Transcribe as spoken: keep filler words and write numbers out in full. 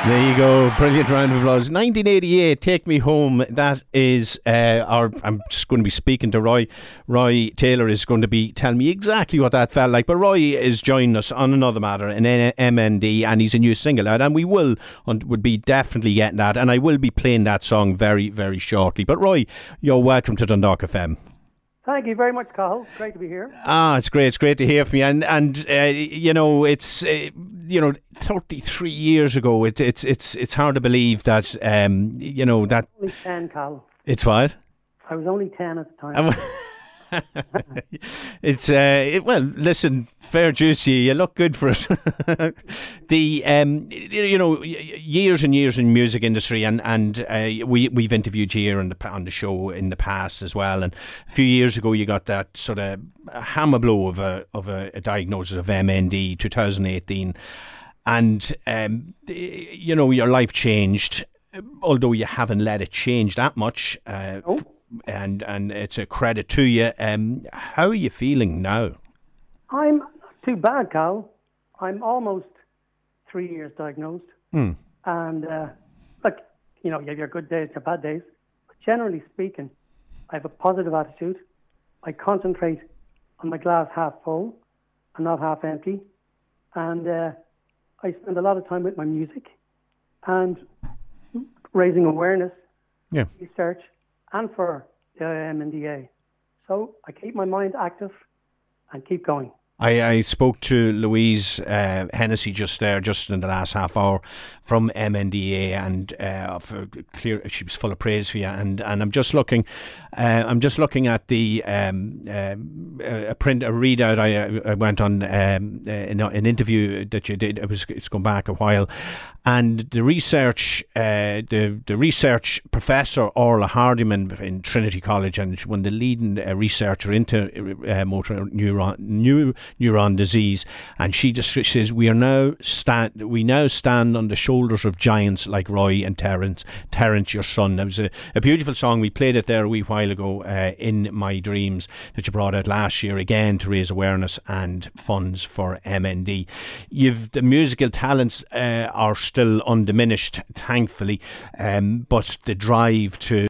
There you go, brilliant round of applause. nineteen eighty-eight, Take Me Home. That is, uh, our, I'm just going to be speaking to Roy. Roy Taylor is going to be telling me exactly what that felt like. But Roy is joining us on another matter in M N D, and he's a new single out, and we will and would be definitely getting that, and I will be playing that song very, very shortly. But Roy, you're welcome to Dundalk F M. Thank you very much, Cathal. Great to be here. Ah, it's great. It's great to hear from you. And and uh, you know, it's uh, you know, thirty-three years ago. It's it's it's it's hard to believe that um, you know that. I was only ten, Cathal. It's what? I was only ten at the time. It's uh, it, well, listen, fair dues to you. You look good for it. the um, you know, years and years in music industry, and and uh, we we've interviewed you here on the on the show in the past as well. And a few years ago, you got that sort of hammer blow of a of a, a diagnosis of M N D, twenty eighteen, and um, you know, your life changed, although you haven't let it change that much. Uh, oh. And and it's a credit to you. Um, how are you feeling now? I'm not too bad, Cal. I'm almost three years diagnosed. Hmm. And, uh, look, you know, you have your good days, your bad days. But generally speaking, I have a positive attitude. I concentrate on my glass half full and not half empty. And uh, I spend a lot of time with my music and raising awareness, yeah. research, and for the M N D A. So I keep my mind active and keep going. I, I spoke to Louise uh, Hennessy just there, just in the last half hour, from M N D A, and uh, for clear, she was full of praise for you. And, and I'm just looking, uh, I'm just looking at the um, uh, a print, a readout. I, I went on um, in an interview that you did. It was it's gone back a while, and the research, uh, the the research professor Orla Hardiman in Trinity College, and she was the leading uh, researcher into uh, motor neuron new. neuron disease, and she just she says we are now stand we now stand on the shoulders of giants like Roy and Terence Terence your son. It was a, a beautiful song. We played it there a wee while ago, uh, In My Dreams, that you brought out last year again to raise awareness and funds for M N D. You've the musical talents uh, are still undiminished, thankfully, um, but the drive to